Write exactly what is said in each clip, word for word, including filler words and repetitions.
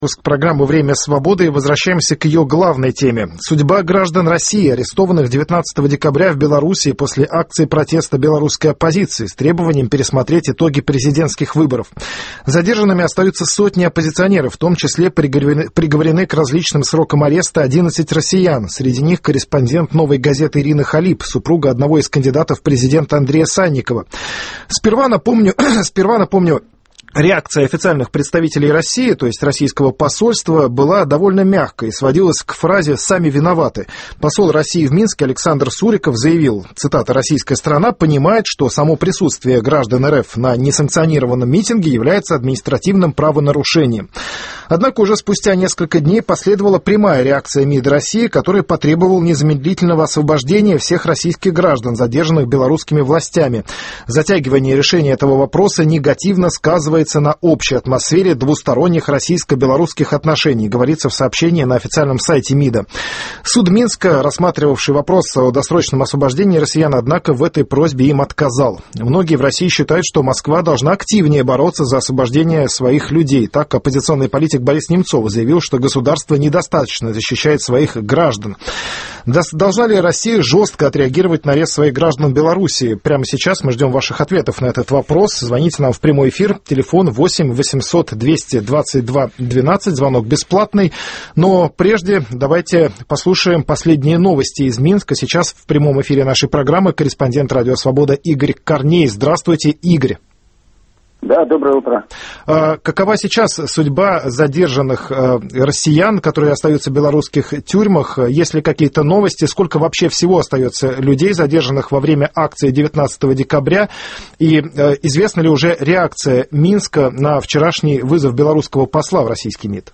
Выпуск программы «Время свободы» и возвращаемся к ее главной теме. Судьба граждан России, арестованных девятнадцатого декабря в Белоруссии после акции протеста белорусской оппозиции с требованием пересмотреть итоги президентских выборов. Задержанными остаются сотни оппозиционеров, в том числе приговорены, приговорены к различным срокам ареста одиннадцать россиян. Среди них корреспондент «Новой газеты» Ирина Халип, супруга одного из кандидатов в президенты Андрея Санникова. Сперва напомню, сперва напомню, реакция официальных представителей России, то есть российского посольства, была довольно мягкой и сводилась к фразе «сами виноваты». Посол России в Минске Александр Суриков заявил, цитата, «Российская сторона понимает, что само присутствие граждан РФ на несанкционированном митинге является административным правонарушением». Однако уже спустя несколько дней последовала прямая реакция МИД России, который потребовал незамедлительного освобождения всех российских граждан, задержанных белорусскими властями. Затягивание решения этого вопроса негативно сказывается на общей атмосфере двусторонних российско-белорусских отношений, говорится в сообщении на официальном сайте МИДа. Суд Минска, рассматривавший вопрос о досрочном освобождении россиян, однако в этой просьбе им отказал. Многие в России считают, что Москва должна активнее бороться за освобождение своих людей. Так оппозиционный политик Борис Немцов заявил, что государство недостаточно защищает своих граждан. Должна ли Россия жестко отреагировать на арест своих граждан в Белоруссии? Прямо сейчас мы ждем ваших ответов на этот вопрос. Звоните нам в прямой эфир. Телефон восемь восемьсот двести двадцать два двенадцать. Звонок бесплатный. Но прежде давайте послушаем последние новости из Минска. Сейчас в прямом эфире нашей программы корреспондент «Радио Свобода» Игорь Корней. Здравствуйте, Игорь. Да, доброе утро. Какова сейчас судьба задержанных россиян, которые остаются в белорусских тюрьмах? Есть ли какие-то новости? Сколько вообще всего остается людей, задержанных во время акции девятнадцатого декабря? И известна ли уже реакция Минска на вчерашний вызов белорусского посла в российский МИД?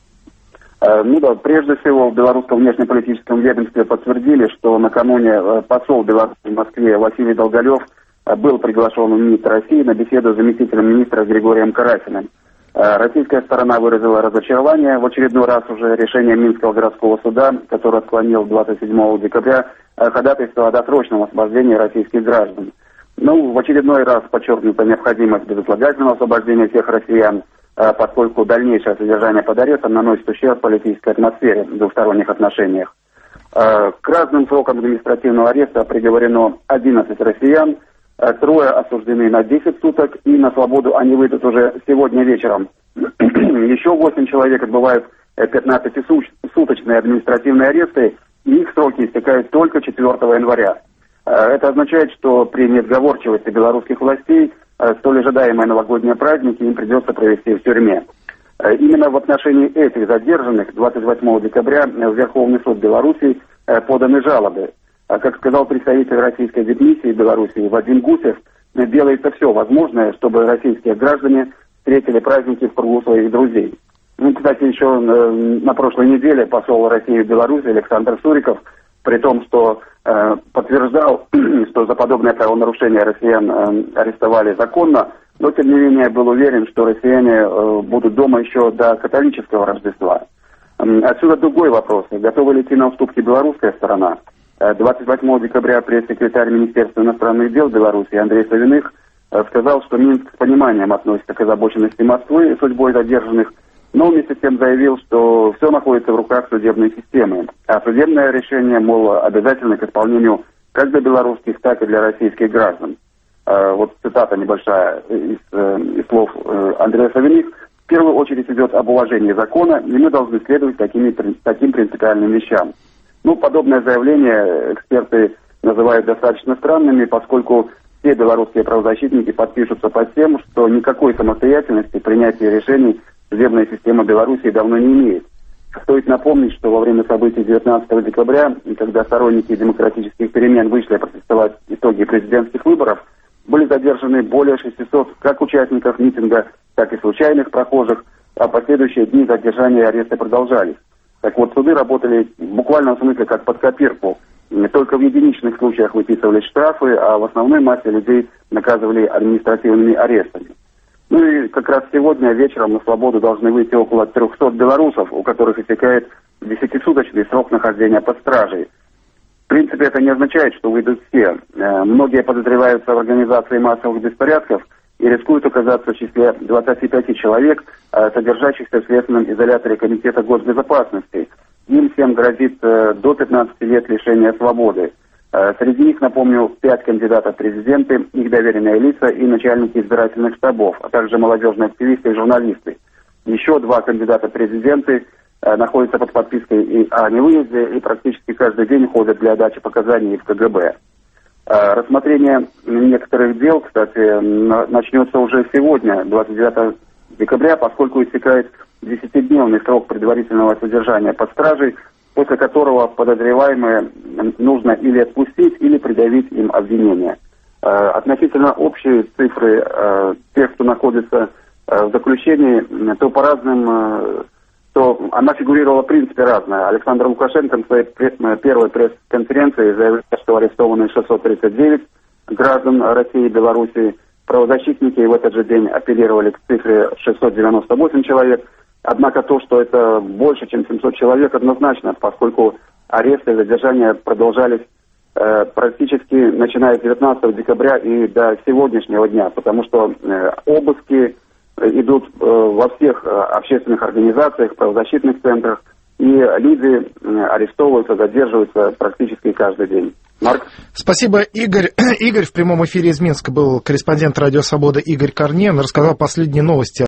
Ну да, прежде всего в белорусском внешнеполитическом ведомстве подтвердили, что накануне посол Беларуси в Москве Василий Долголев был приглашен в МИД России на беседу с заместителем министра Григорием Карасиным. Российская сторона выразила разочарование в очередной раз уже решением Минского городского суда, который отклонил двадцать седьмого декабря ходатайство о досрочном освобождении российских граждан. Ну, в очередной раз подчеркнута необходимость безотлагательного освобождения всех россиян, поскольку дальнейшее содержание под арестом наносит ущерб политической атмосфере в двусторонних отношениях. К разным срокам административного ареста приговорено одиннадцать россиян, трое осуждены на десять суток, и на свободу они выйдут уже сегодня вечером. Еще восемь человек отбывают пятнадцатисуточные административные аресты, и их сроки истекают только четвёртого января. Это означает, что при несговорчивости белорусских властей столь ожидаемые новогодние праздники им придется провести в тюрьме. Именно в отношении этих задержанных двадцать восьмого декабря в Верховный суд Беларуси поданы жалобы. Как сказал представитель российской дипмиссии в Беларуси Вадим Гусев, делается все возможное, чтобы российские граждане встретили праздники в кругу своих друзей. Ну, кстати, еще на прошлой неделе посол России в Беларуси Александр Суриков, при том, что э, подтверждал, что за подобное правонарушение россиян э, арестовали законно, но тем не менее был уверен, что россияне э, будут дома еще до католического Рождества. Отсюда другой вопрос. Готова ли идти на уступки белорусская сторона? двадцать восьмого декабря пресс-секретарь Министерства иностранных дел Беларуси Андрей Савиных сказал, что Минск с пониманием относится к озабоченности Москвы и судьбой задержанных, но вместе с тем заявил, что все находится в руках судебной системы, а судебное решение, мол, обязательно к исполнению как для белорусских, так и для российских граждан. Вот цитата небольшая из, из слов Андрея Савиных. В первую очередь идет об уважении закона, и мы должны следовать такими, таким принципиальным вещам. Ну, подобное заявление эксперты называют достаточно странными, поскольку все белорусские правозащитники подпишутся под тем, что никакой самостоятельности принятия решений судебная система Беларуси давно не имеет. Стоит напомнить, что во время событий девятнадцатого декабря, когда сторонники демократических перемен вышли протестовать итоги президентских выборов, были задержаны более шестисот как участников митинга, так и случайных прохожих, а последующие дни задержания и аресты продолжались. Так вот, суды работали в буквальном смысле как под копирку. Только в единичных случаях выписывались штрафы, а в основной массе людей наказывали административными арестами. Ну и как раз сегодня вечером на свободу должны выйти около трехсот белорусов, у которых истекает десятисуточный срок нахождения под стражей. В принципе, это не означает, что выйдут все. Многие подозреваются в организации массовых беспорядков и рискуют оказаться в числе двадцати пяти человек, содержащихся в следственном изоляторе Комитета госбезопасности. Им всем грозит до пятнадцати лет лишения свободы. Среди них, напомню, пять кандидатов в президенты, их доверенные лица и начальники избирательных штабов, а также молодежные активисты и журналисты. Еще два кандидата в президенты находятся под подпиской и о невыезде и практически каждый день ходят для дачи показаний в ка гэ бэ. Рассмотрение некоторых дел, кстати, начнется уже сегодня, двадцать девятого декабря, поскольку истекает десятидневный срок предварительного содержания под стражей, после которого подозреваемые нужно или отпустить, или предъявить им обвинение. Относительно общей цифры тех, кто находится в заключении, то по разным, то она фигурировала в принципе разная. Александр Лукашенко в своей первой пресс-конференции заявил, что арестованы шестьсот тридцать девять граждан России и Белоруссии. Правозащитники в этот же день апеллировали к цифре шестьсот девяносто восемь человек. Однако то, что это больше, чем семьсот человек, однозначно, поскольку аресты и задержания продолжались э, практически начиная с девятнадцатого декабря и до сегодняшнего дня, потому что э, обыски идут э, во всех э, общественных организациях, правозащитных центрах, и люди э, арестовываются, задерживаются практически каждый день. Марк? Спасибо, Игорь. Игорь в прямом эфире из Минска был корреспондент «Радио Свобода» Игорь Корнеин, рассказал последние новости